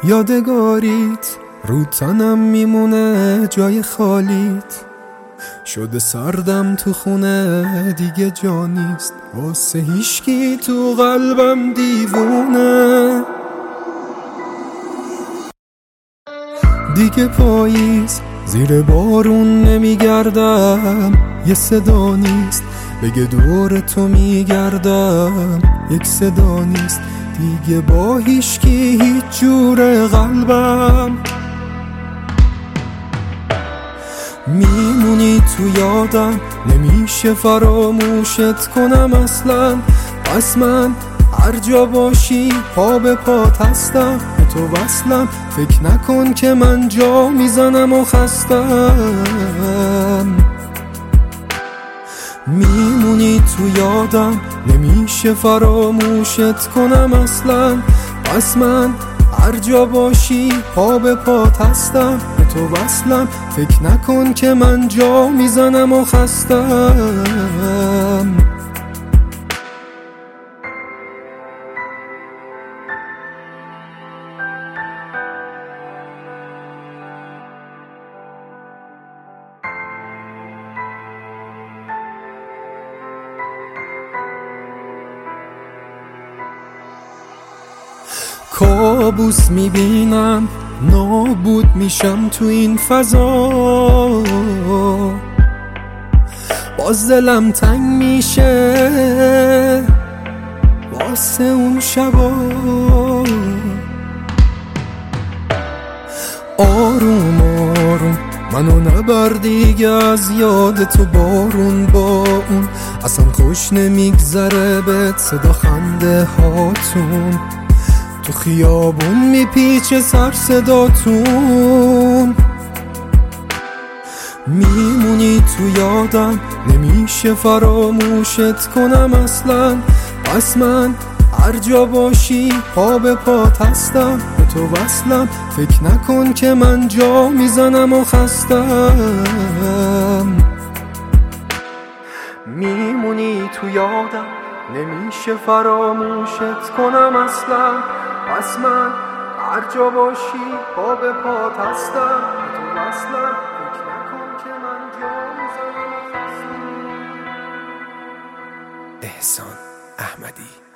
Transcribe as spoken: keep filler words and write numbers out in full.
یادگاریت رو تنم میمونه جای خالیت، شده سردم تو خونه دیگه جا نیست، واسه هیشکی تو قلبم دیوونه. دیگه پاییز زیر بارون نمیگردم، یه صدا نیست بگه دور تو میگردم، یک صدا نیست دیگه با هیشکی هیچ جور قلبم. میمونی تو یادم نمیشه فراموشت کنم اصلا، پس من هر جا باشی پا به پات هستم، به تو وصلم فکر نکن که من جا میزنم و خستم. میمونی تو یادم نمیشه فراموشت کنم اصلا، پس من هر جا باشی پا به پات هستم، به تو وصلم فکر نکن که من جا میزنم و خستم. کابوس میبینم نابود میشم تو این فضا، باز دلم تنگ میشه واسه اون شبا. آروم آروم منو نبر دیگه از یاد تو بارون، با اون اصلا خوش نمیگذره بهت صدا خنده هاتون، تو خیابون میپیچه سر صداتون. میمونی تو یادم نمیشه فراموشت کنم اصلا، پس من هر جا باشی پا به پات هستم، به تو وصلم فکر نکن که من جا میزنم و خستم. میمونی تو یادم نمیشه فراموشت کنم اصلا، پس من هر جا باشی پا به پات هستم، به تو وصلم فکر نکن که من جا میزنم و خستم. احسان احمدی.